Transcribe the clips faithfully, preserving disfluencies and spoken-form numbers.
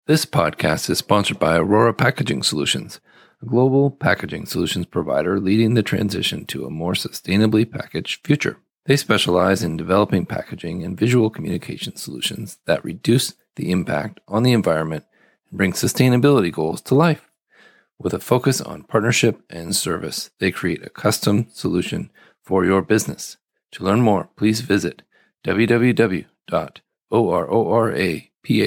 This podcast is sponsored by Aurora Packaging Solutions, a global packaging solutions provider leading the transition to a more sustainably packaged future. They specialize in developing packaging and visual communication solutions that reduce the impact on the environment and bring sustainability goals to life. With a focus on partnership and service, they create a custom solution for your business. To learn more, please visit w w w dot aurora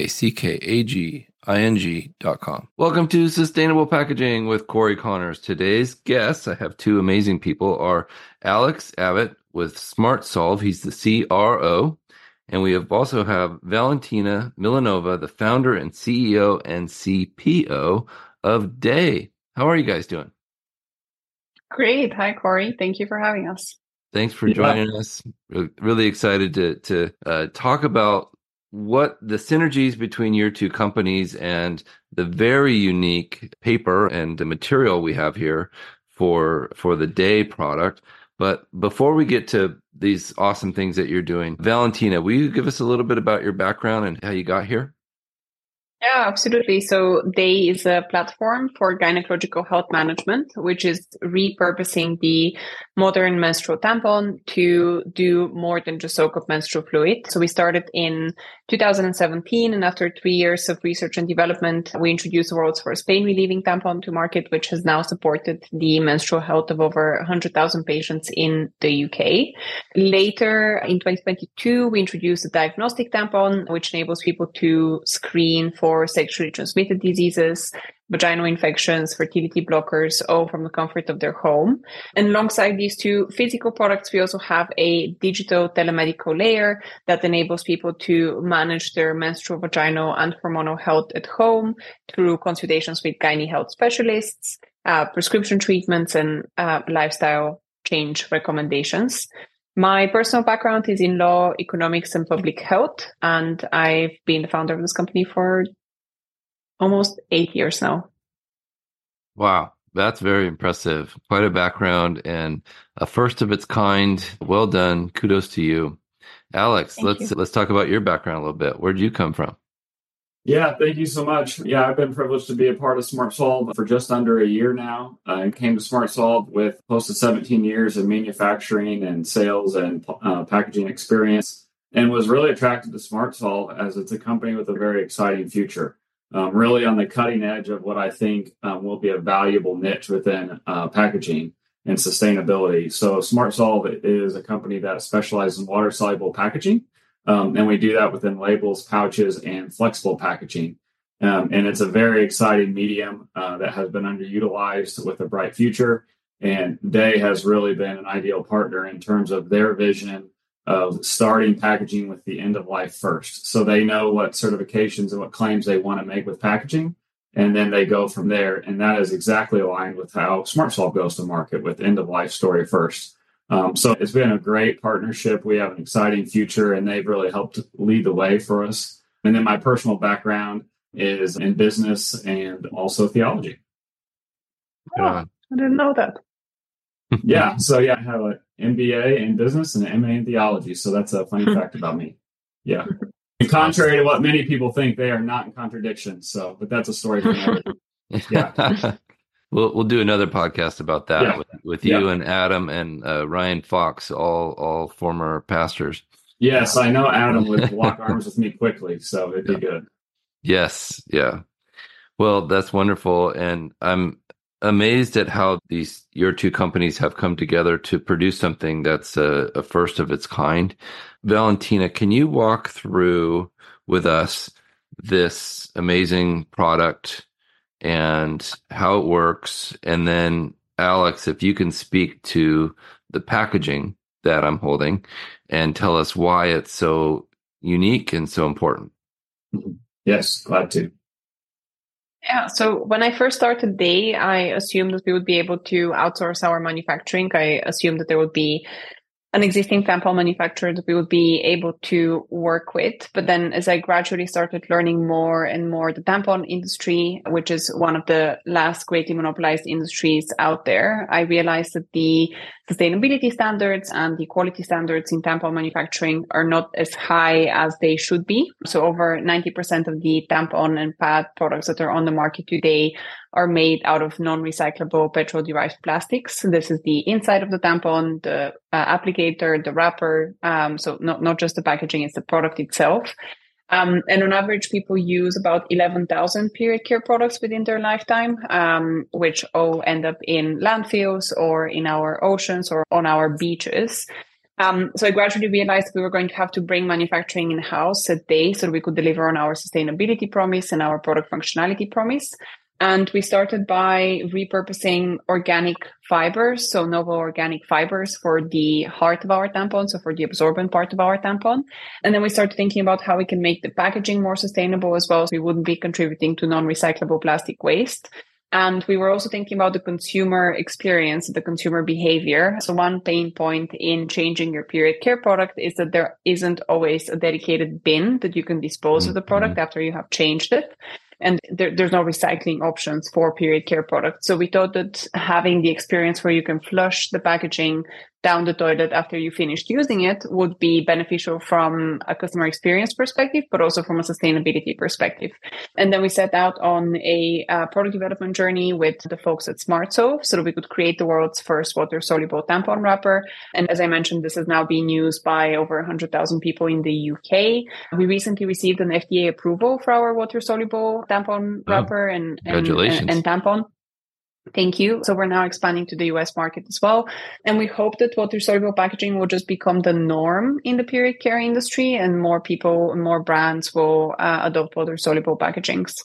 packaging dot com. Welcome to Sustainable Packaging with Corey Connors. Today's guests, I have two amazing people, are Alex Abbott with SmartSolve. He's the C R O. And we have also have Valentina Milanova, the founder and C E O and C P O of Day. How are you guys doing? Great. Hi, Corey. Thank you for having us. Thanks for joining yeah. us. Really excited to, to uh, talk about what the synergies between your two companies and the very unique paper and the material we have here for for the Day product. But before we get to these awesome things that you're doing, Valentina, will you give us a little bit about your background and how you got here? Yeah, absolutely. So Day is a platform for gynecological health management, which is repurposing the modern menstrual tampon to do more than just soak up menstrual fluid. So we started in two thousand seventeen, and after three years of research and development, we introduced the world's first pain relieving tampon to market, which has now supported the menstrual health of over one hundred thousand patients in the U K. Later, in twenty twenty-two, we introduced a diagnostic tampon, which enables people to screen for sexually transmitted diseases, vaginal infections, fertility blockers, all from the comfort of their home. And alongside these two physical products, we also have a digital telemedical layer that enables people to manage their menstrual, vaginal, and hormonal health at home through consultations with gynae health specialists, uh, prescription treatments, and uh, lifestyle change recommendations. My personal background is in law, economics, and public health, and I've been the founder of this company for almost eight years now. Wow, that's very impressive. Quite a background and a first of its kind. Well done. Kudos to you. Alex, Thank let's you. let's talk about your background a little bit. Where'd you come from? Yeah, thank you so much. Yeah, I've been privileged to be a part of SmartSolve for just under a year now. I came to SmartSolve with close to seventeen years of manufacturing and sales and uh, packaging experience, and was really attracted to SmartSolve as it's a company with a very exciting future. Um, really on the cutting edge of what I think um, will be a valuable niche within uh, packaging and sustainability. So SmartSolve is a company that specializes in water-soluble packaging. Um, and we do that within labels, pouches, and flexible packaging. Um, and it's a very exciting medium uh, that has been underutilized with a bright future. And Day has really been an ideal partner in terms of their vision of starting packaging with the end of life first. So they know what certifications and what claims they want to make with packaging, and then they go from there. And that is exactly aligned with how SmartSolve goes to market with end of life story first. Um, so it's been a great partnership. We have an exciting future, and they've really helped lead the way for us. And then my personal background is in business and also theology. Oh, I didn't know that. Yeah. So yeah, I have an M B A in business and an M A in theology. So that's a funny fact about me. Yeah. And contrary to what many people think, they are not in contradiction. So, but that's a story for another. Yeah. We'll we'll do another podcast about that yeah. with, with you yeah. and Adam and uh, Ryan Fox, all all former pastors. Yes, I know Adam would lock arms with me quickly, so it'd yeah. be good. Yes, yeah. Well, that's wonderful, and I'm amazed at how these your two companies have come together to produce something that's a, a first of its kind. Valentina, can you walk through with us this amazing product and how it works? And then Alex, if you can speak to the packaging that I'm holding and tell us why it's so unique and so important. Yes, glad to. Yeah. So when I first started Day, I assumed that we would be able to outsource our manufacturing. I assumed that there would be an existing tampon manufacturer that we would be able to work with. But then as I gradually started learning more and more the tampon industry, which is one of the last greatly monopolized industries out there, I realized that the sustainability standards and the quality standards in tampon manufacturing are not as high as they should be. So over ninety percent of the tampon and pad products that are on the market today are made out of non-recyclable petrol-derived plastics. This is the inside of the tampon, the uh, applicator, the wrapper. Um, so not, not just the packaging, it's the product itself. Um, and on average, people use about eleven thousand period care products within their lifetime, um, which all end up in landfills or in our oceans or on our beaches. Um, so I gradually realized we were going to have to bring manufacturing in-house at Day so that we could deliver on our sustainability promise and our product functionality promise. And we started by repurposing organic fibers, so novel organic fibers for the heart of our tampon, so for the absorbent part of our tampon. And then we started thinking about how we can make the packaging more sustainable as well, so we wouldn't be contributing to non-recyclable plastic waste. And we were also thinking about the consumer experience, the consumer behavior. So one pain point in changing your period care product is that there isn't always a dedicated bin that you can dispose mm-hmm. of the product after you have changed it. And there, there's no recycling options for period care products. So we thought that having the experience where you can flush the packaging down the toilet after you finished using it would be beneficial from a customer experience perspective, but also from a sustainability perspective. And then we set out on a uh, product development journey with the folks at SmartSolve so that we could create the world's first water-soluble tampon wrapper. And as I mentioned, this is now being used by over one hundred thousand people in the U K. We recently received an F D A approval for our water-soluble tampon oh, wrapper and, and, and, and tampon. Thank you. So we're now expanding to the U S market as well. And we hope that water-soluble packaging will just become the norm in the period care industry and more people and more brands will uh, adopt water-soluble packagings.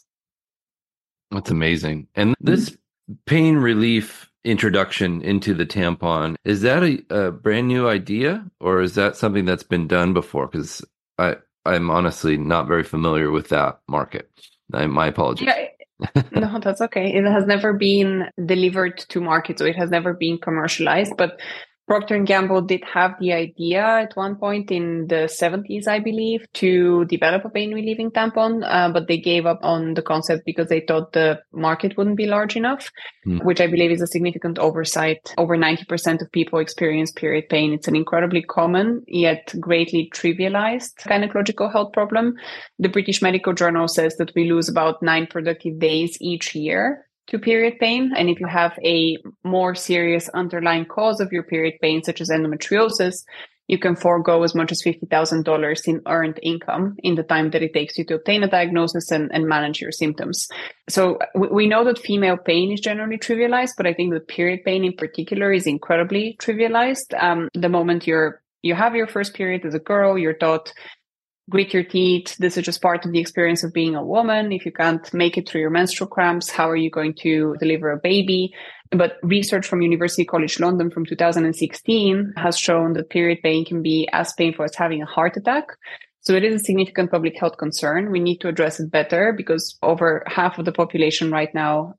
That's amazing. And this mm-hmm. pain relief introduction into the tampon, is that a, a brand new idea or is that something that's been done before? Because I, I'm honestly not very familiar with that market. I, my apologies. Yeah. No, that's okay. It has never been delivered to market, so it has never been commercialized. But Procter and Gamble did have the idea at one point in the seventies, I believe, to develop a pain relieving tampon, uh, but they gave up on the concept because they thought the market wouldn't be large enough, mm. which I believe is a significant oversight. Over ninety percent of people experience period pain. It's an incredibly common yet greatly trivialized gynecological health problem. The British Medical Journal says that we lose about nine productive days each year to period pain. And if you have a more serious underlying cause of your period pain, such as endometriosis, you can forego as much as fifty thousand dollars in earned income in the time that it takes you to obtain a diagnosis and, and manage your symptoms. So we, we know that female pain is generally trivialized, but I think that period pain in particular is incredibly trivialized. Um, the moment you're, you have your first period as a girl, you're taught, grit your teeth. This is just part of the experience of being a woman. If you can't make it through your menstrual cramps, how are you going to deliver a baby? But research from University College London from two thousand sixteen has shown that period pain can be as painful as having a heart attack. So it is a significant public health concern. We need to address it better because over half of the population right now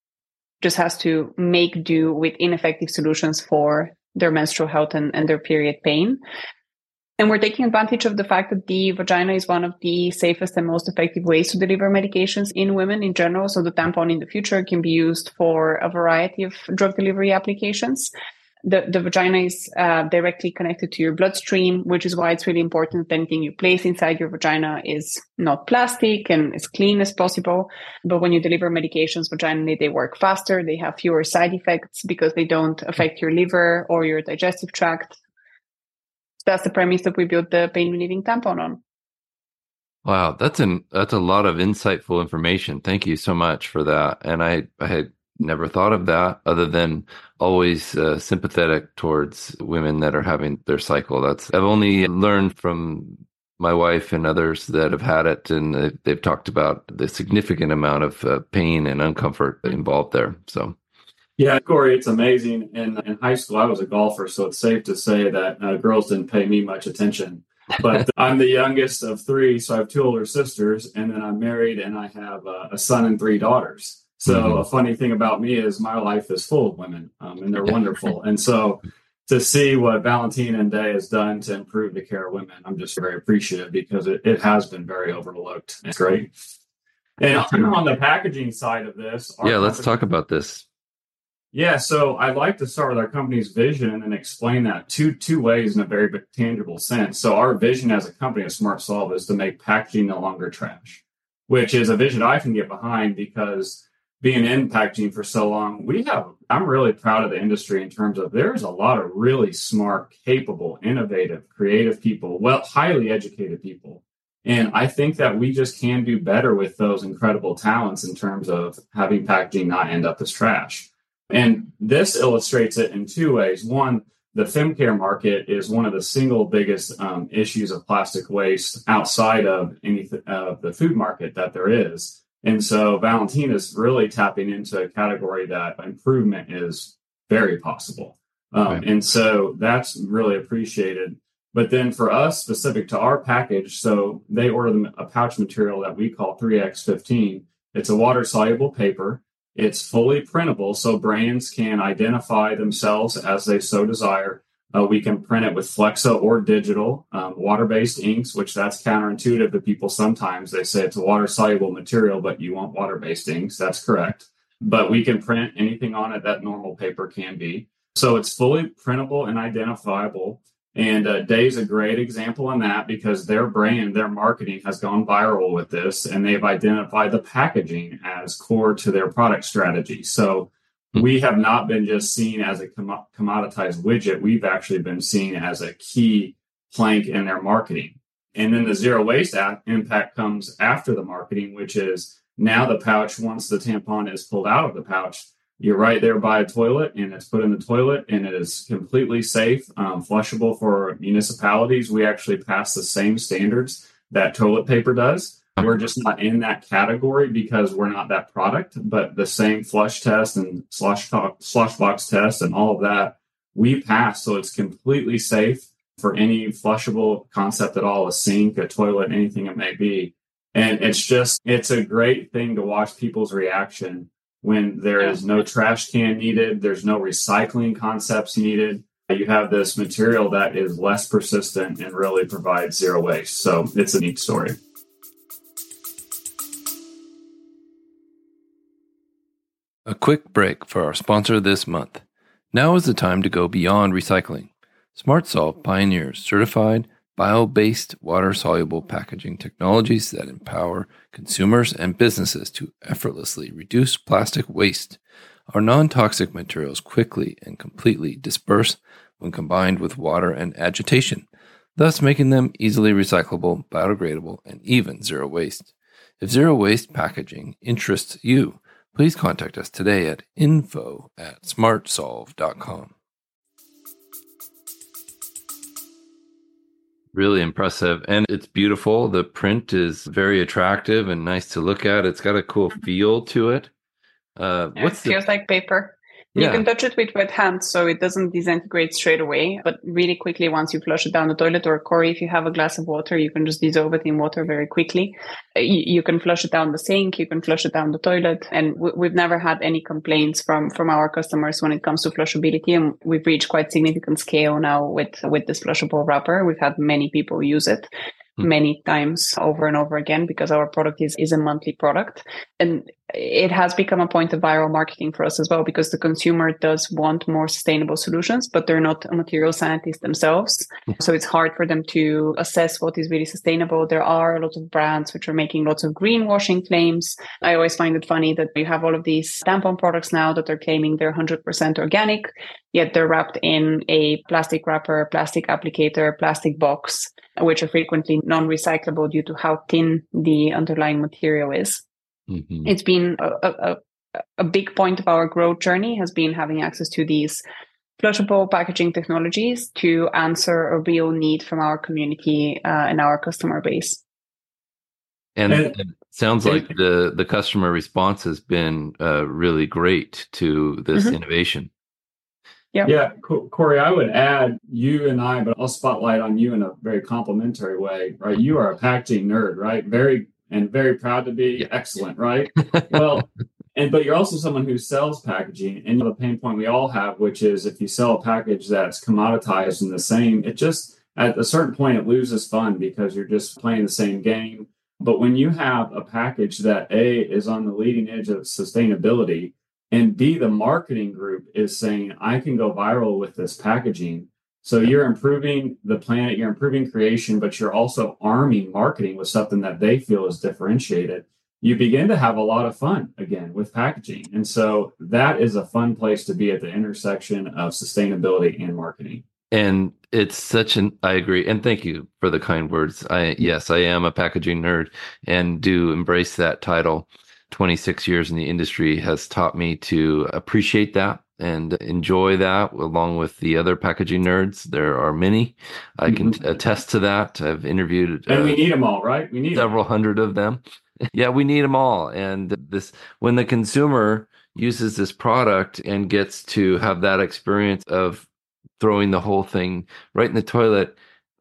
just has to make do with ineffective solutions for their menstrual health and, and their period pain. And we're taking advantage of the fact that the vagina is one of the safest and most effective ways to deliver medications in women in general. So the tampon in the future can be used for a variety of drug delivery applications. The, the vagina is uh, directly connected to your bloodstream, which is why it's really important that anything you place inside your vagina is not plastic and as clean as possible. But when you deliver medications vaginally, they work faster. They have fewer side effects because they don't affect your liver or your digestive tract. That's the premise that we built the pain relieving tampon on. Wow, that's an that's a lot of insightful information. Thank you so much for that. And I, I had never thought of that other than always uh, sympathetic towards women that are having their cycle. That's I've only learned from my wife and others that have had it, and they've talked about the significant amount of uh, pain and uncomfort involved there. So. Yeah, Corey, it's amazing. In, in high school, I was a golfer, so it's safe to say that uh, girls didn't pay me much attention. But I'm the youngest of three, so I have two older sisters, and then I'm married, and I have uh, a son and three daughters. So mm-hmm. a funny thing about me is my life is full of women, um, and they're wonderful. And so to see what Valentina and Day has done to improve the care of women, I'm just very appreciative because it, it has been very overlooked. It's great. And on the packaging side of this, yeah, let's talk about this. Yeah, so I'd like to start with our company's vision and then explain that two two ways in a very tangible sense. So our vision as a company of SmartSolve is to make packaging no longer trash, which is a vision I can get behind because being in packaging for so long, we have, I'm really proud of the industry in terms of there's a lot of really smart, capable, innovative, creative people, well, highly educated people. And I think that we just can do better with those incredible talents in terms of having packaging not end up as trash. And this illustrates it in two ways. One, the femcare market is one of the single biggest um, issues of plastic waste outside of any uh, the food market that there is. And so Valentina is really tapping into a category that improvement is very possible. Um, right. And so that's really appreciated. But then for us, specific to our package, so they order a pouch material that we call three X fifteen. It's a water-soluble paper. It's fully printable, so brands can identify themselves as they so desire. Uh, we can print it with Flexo or digital, um, water-based inks, which that's counterintuitive to people sometimes. They say it's a water-soluble material, but you want water-based inks. That's correct. But we can print anything on it that normal paper can be. So it's fully printable and identifiable. And uh, Dave's a great example in that because their brand, their marketing has gone viral with this, and they've identified the packaging as core to their product strategy. So we have not been just seen as a com- commoditized widget. We've actually been seen as a key plank in their marketing. And then the zero waste a- impact comes after the marketing, which is now the pouch, once the tampon is pulled out of the pouch, you're right there by a toilet and it's put in the toilet and it is completely safe, um, flushable for municipalities. We actually pass the same standards that toilet paper does. We're just not in that category because we're not that product, but the same flush test and slush, slush box test and all of that we pass. So it's completely safe for any flushable concept at all, a sink, a toilet, anything it may be. And it's just, it's a great thing to watch people's reaction when there is no trash can needed, there's no recycling concepts needed. You have this material that is less persistent and really provides zero waste. So it's a neat story. A quick break for our sponsor this month. Now is the time to go beyond recycling. SmartSolve pioneers certified, bio-based, water-soluble packaging technologies that empower consumers and businesses to effortlessly reduce plastic waste. Our non-toxic materials quickly and completely disperse when combined with water and agitation, thus making them easily recyclable, biodegradable, and even zero waste. If zero waste packaging interests you, please contact us today at info at smartsolve dot com. Really impressive. And it's beautiful. The print is very attractive and nice to look at. It's got a cool feel to it. Uh, yeah, what's it feels the... like paper. Yeah. You can touch it with wet hands, so it doesn't disintegrate straight away. But really quickly, once you flush it down the toilet, or Corey, if you have a glass of water, you can just dissolve it in water very quickly. You, you can flush it down the sink, you can flush it down the toilet. And we, we've never had any complaints from, from our customers when it comes to flushability. And we've reached quite significant scale now with, with this flushable wrapper. We've had many people use it many times over and over again because our product is, is a monthly product. And it has become a point of viral marketing for us as well, because the consumer does want more sustainable solutions, but they're not a material scientist themselves. So it's hard for them to assess what is really sustainable. There are a lot of brands which are making lots of greenwashing claims. I always find it funny that you have all of these tampon products now that are claiming they're one hundred percent organic, yet they're wrapped in a plastic wrapper, plastic applicator, plastic box, which are frequently non-recyclable due to how thin the underlying material is. Mm-hmm. It's been a, a, a big point of our growth journey has been having access to these flushable packaging technologies to answer a real need from our community uh, and our customer base. And, and it sounds like the, the customer response has been uh, really great to this mm-hmm. innovation. Yeah, yeah, Corey, I would add you and I, but I'll spotlight on you in a very complimentary way, right? You are a packaging nerd, right? Very and very proud to be. Excellent, right? Well, and but you're also someone who sells packaging, and the pain point we all have, which is if you sell a package that's commoditized and the same, it just at a certain point it loses fun because you're just playing the same game. But when you have a package that A is on the leading edge of sustainability, And B, the marketing group is saying, I can go viral with this packaging. So you're improving the planet, you're improving creation, but you're also arming marketing with something that they feel is differentiated. You begin to have a lot of fun again with packaging. And so that is a fun place to be at the intersection of sustainability and marketing. And it's such an, I agree. And thank you for the kind words. I, yes, I am a packaging nerd and do embrace that title. twenty-six years in the industry has taught me to appreciate that and enjoy that along with the other packaging nerds. There are many. I can mm-hmm. attest to that. I've interviewed and uh, we need them all, right? We need several them. hundred of them. Yeah, we need them all. And this, when the consumer uses this product and gets to have that experience of throwing the whole thing right in the toilet,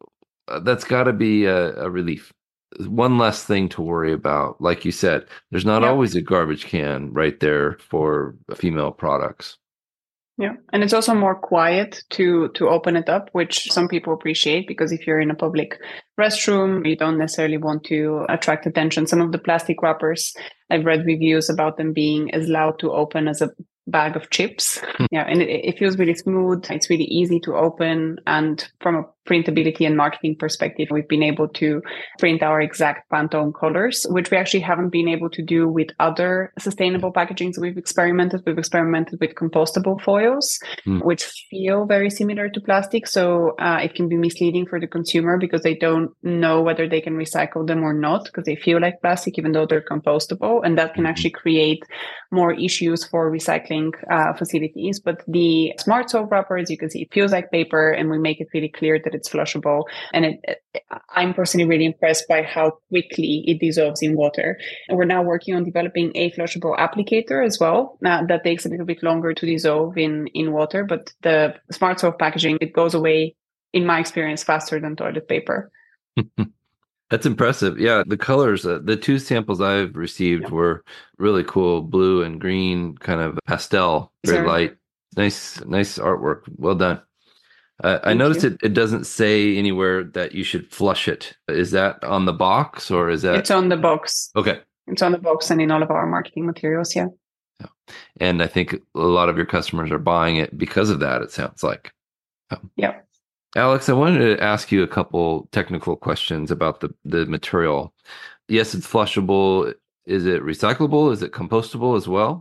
uh, that's got to be a, a relief. One less thing to worry about. Like you said, there's not yeah. always a garbage can right there for female products. Yeah. And it's also more quiet to to open it up, which some people appreciate, because if you're in a public restroom, you don't necessarily want to attract attention. Some of the plastic wrappers, I've read reviews about them being as loud to open as a bag of chips. Yeah. And it, it feels really smooth. It's really easy to open. And from a printability and marketing perspective, we've been able to print our exact Pantone colors, which we actually haven't been able to do with other sustainable packagings that we've experimented. We've experimented with compostable foils, mm. which feel very similar to plastic. So uh, it can be misleading for the consumer because they don't know whether they can recycle them or not, because they feel like plastic, even though they're compostable. And that can actually create more issues for recycling uh, facilities. But the Smart Soap wrapper, as you can see, it feels like paper, and we make it really clear that it's flushable. And it, it, I'm personally really impressed by how quickly it dissolves in water. And we're now working on developing a flushable applicator as well. Uh, that takes a little bit longer to dissolve in, in water, but the Smart Soap packaging, it goes away, in my experience, faster than toilet paper. That's impressive. Yeah, the colors, uh, the two samples I've received yeah. were really cool, blue and green, kind of pastel, very sure. light. Nice, nice artwork. Well done. Uh, I noticed it, it doesn't say anywhere that you should flush it. Is that on the box or is that? It's on the box. Okay. It's on the box and in all of our marketing materials. Yeah. yeah. And I think a lot of your customers are buying it because of that, it sounds like. Um, yeah. Alex, I wanted to ask you a couple technical questions about the, the material. Yes, it's flushable. Is it recyclable? Is it compostable as well?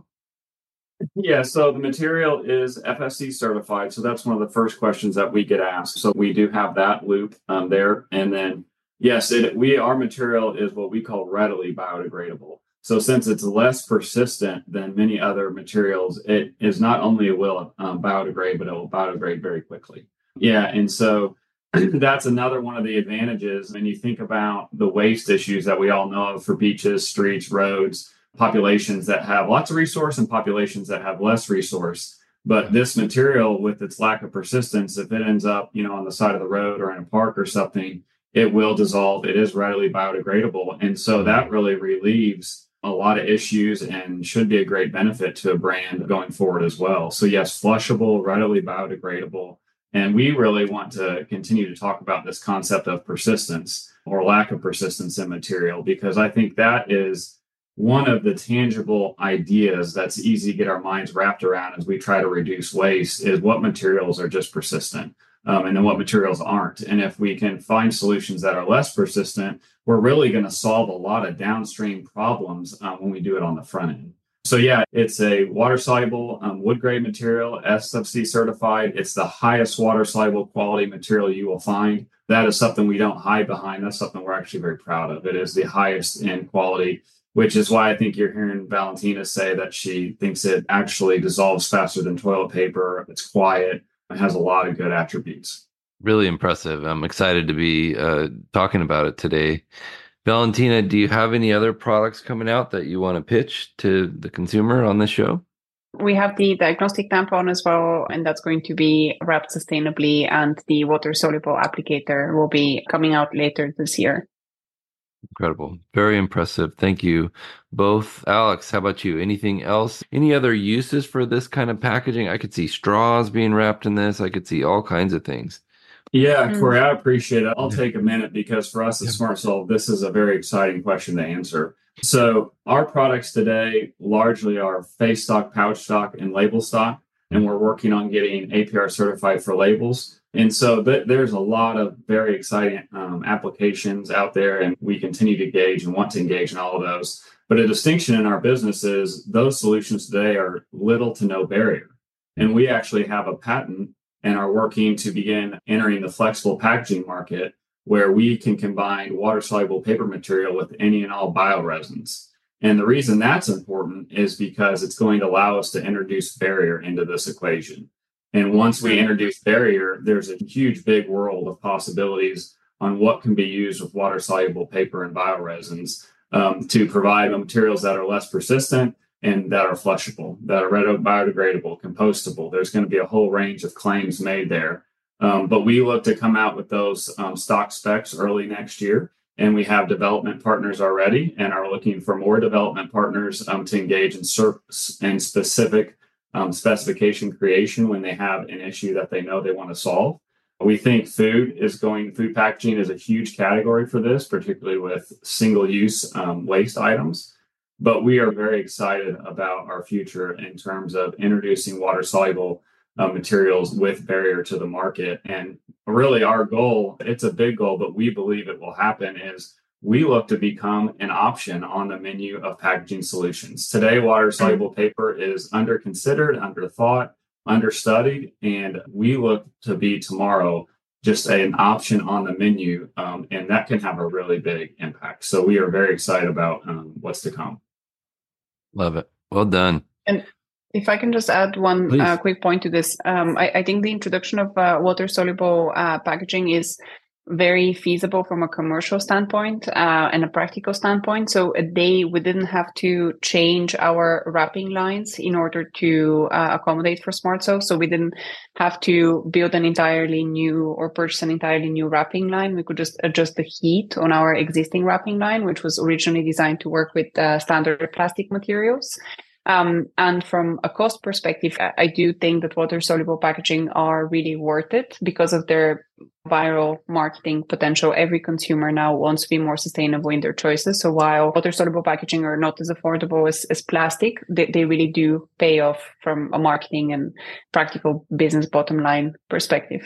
Yeah, so the material is F S C certified. So that's one of the first questions that we get asked. So we do have that loop um, there. And then, yes, it, we our material is what we call readily biodegradable. So since it's less persistent than many other materials, it is not only will um, biodegrade, but it will biodegrade very quickly. Yeah, and so that's another one of the advantages. When you think about the waste issues that we all know of for beaches, streets, roads, populations that have lots of resource and populations that have less resource. But this material, with its lack of persistence, if it ends up, you know, on the side of the road or in a park or something, it will dissolve. It is readily biodegradable. And so that really relieves a lot of issues and should be a great benefit to a brand going forward as well. So yes, flushable, readily biodegradable. And we really want to continue to talk about this concept of persistence or lack of persistence in material, because I think that is one of the tangible ideas that's easy to get our minds wrapped around as we try to reduce waste is what materials are just persistent um, and then what materials aren't. And if we can find solutions that are less persistent, we're really going to solve a lot of downstream problems um, when we do it on the front end. So yeah, it's a water-soluble um, wood-grade material, S F C certified. It's the highest water-soluble quality material you will find. That is something we don't hide behind. That's something we're actually very proud of. It is the highest in quality, which is why I think you're hearing Valentina say that she thinks it actually dissolves faster than toilet paper. It's quiet. It has a lot of good attributes. Really impressive. I'm excited to be uh, talking about it today. Valentina, do you have any other products coming out that you want to pitch to the consumer on this show? We have the diagnostic tampon as well, and that's going to be wrapped sustainably, and the water-soluble applicator will be coming out later this year. Incredible. Very impressive. Thank you both. Alex, how about you? Anything else? Any other uses for this kind of packaging? I could see straws being wrapped in this. I could see all kinds of things. Yeah, Corey, I appreciate it. I'll take a minute because for us at SmartSolve, this is a very exciting question to answer. So our products today largely are face stock, pouch stock, and label stock. And we're working on getting A P R certified for labels. And so th- there's a lot of very exciting um, applications out there, and we continue to engage and want to engage in all of those. But a distinction in our business is those solutions today are little to no barrier. And we actually have a patent and are working to begin entering the flexible packaging market, where we can combine water-soluble paper material with any and all bioresins. And the reason that's important is because it's going to allow us to introduce barrier into this equation. And once we introduce barrier, there's a huge, big world of possibilities on what can be used with water-soluble paper and bioresins um, to provide materials that are less persistent and that are flushable, that are biodegradable, compostable. There's going to be a whole range of claims made there. Um, but we look to come out with those um, stock specs early next year. And we have development partners already and are looking for more development partners um, to engage in, sur- in specific um, specification creation when they have an issue that they know they want to solve. We think food is going, food packaging is a huge category for this, particularly with single-use um, waste items. But we are very excited about our future in terms of introducing water-soluble uh, materials with barrier to the market. And really our goal, it's a big goal, but we believe it will happen, is we look to become an option on the menu of packaging solutions. Today, water-soluble paper is under considered, under thought, understudied, and we look to be tomorrow just an option on the menu, um, and that can have a really big impact. So we are very excited about um, what's to come. Love it. Well done. And if I can just add one uh, quick point to this, um, I, I think the introduction of uh, water-soluble uh, packaging is very feasible from a commercial standpoint uh, and a practical standpoint. So a day we didn't have to change our wrapping lines in order to uh, accommodate for SmartSolve. So we didn't have to build an entirely new or purchase an entirely new wrapping line. We could just adjust the heat on our existing wrapping line, which was originally designed to work with uh, standard plastic materials. Um, and from a cost perspective, I do think that water-soluble packaging are really worth it because of their viral marketing potential. Every consumer now wants to be more sustainable in their choices. So while water-soluble packaging are not as affordable as, as plastic, they, they really do pay off from a marketing and practical business bottom line perspective.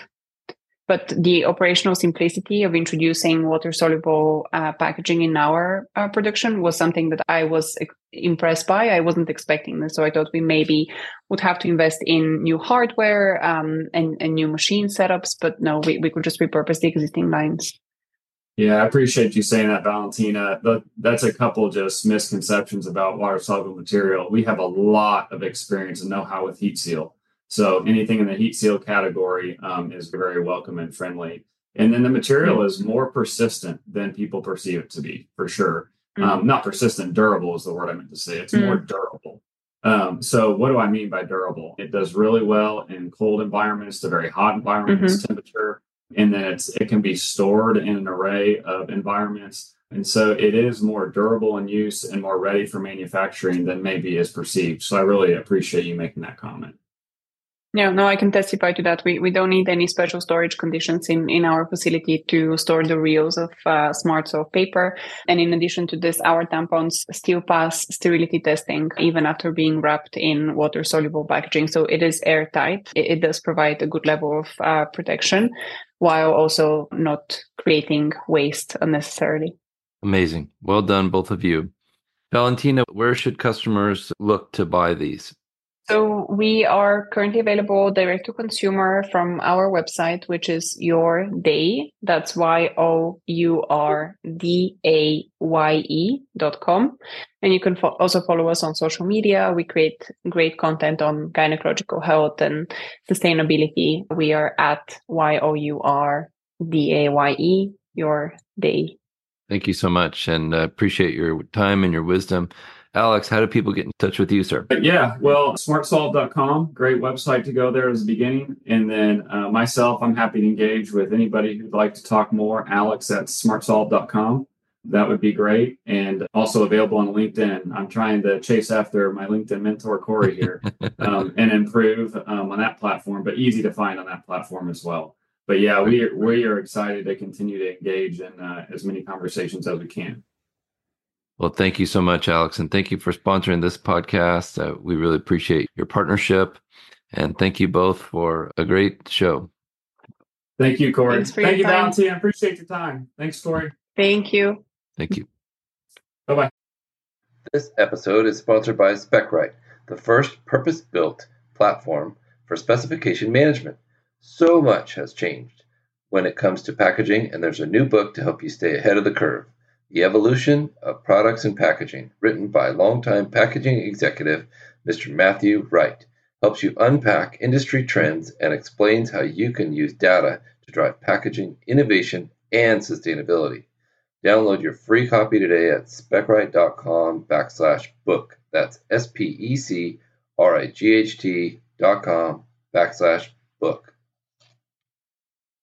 But the operational simplicity of introducing water-soluble uh, packaging in our uh, production was something that I was ex- impressed by. I wasn't expecting this. So I thought we maybe would have to invest in new hardware um, and, and new machine setups. But no, we, we could just repurpose the existing lines. Yeah, I appreciate you saying that, Valentina. That's a couple just misconceptions about water-soluble material. We have a lot of experience and know-how with heat seal. So anything in the heat seal category um, is very welcome and friendly. And then the material is more persistent than people perceive it to be, for sure. Mm-hmm. Um, not persistent, durable is the word I meant to say. It's mm-hmm. more durable. Um, so what do I mean by durable? It does really well in cold environments to very hot environments, mm-hmm. temperature. And then it's it can be stored in an array of environments. And so it is more durable in use and more ready for manufacturing than maybe is perceived. So I really appreciate you making that comment. Yeah, no, I can testify to that. We we don't need any special storage conditions in, in our facility to store the reels of uh, SmartSolve paper. And in addition to this, our tampons still pass sterility testing even after being wrapped in water-soluble packaging. So it is airtight. It, it does provide a good level of uh, protection while also not creating waste unnecessarily. Amazing. Well done, both of you. Valentina, where should customers look to buy these? So we are currently available direct to consumer from our website, which is Your Day. That's Y O U R D A Y E dot com. And you can fo- also follow us on social media. We create great content on gynecological health and sustainability. We are at Y O U R D A Y E, Your Day. Thank you so much, and uh, appreciate your time and your wisdom. Alex, how do people get in touch with you, sir? Yeah, well, smart solve dot com, great website to go there as a beginning. And then uh, myself, I'm happy to engage with anybody who'd like to talk more. Alex at smart solve dot com. That would be great. And also available on LinkedIn. I'm trying to chase after my LinkedIn mentor, Corey, here um, and improve um, on that platform, but easy to find on that platform as well. But yeah, we are, we are excited to continue to engage in uh, as many conversations as we can. Well, thank you so much, Alex. And thank you for sponsoring this podcast. Uh, we really appreciate your partnership. And thank you both for a great show. Thank you, Corey. Thanks for Thank your you, time. Valentina. I appreciate your time. Thanks, Corey. Thank you. Thank you. Bye-bye. This episode is sponsored by SpecWrite, the first purpose-built platform for specification management. So much has changed when it comes to packaging, and there's a new book to help you stay ahead of the curve. The Evolution of Products and Packaging, written by longtime packaging executive Mister Matthew Wright, helps you unpack industry trends and explains how you can use data to drive packaging innovation and sustainability. Download your free copy today at specwrite.com backslash book. That's S P E C R I G H T dot com backslash book.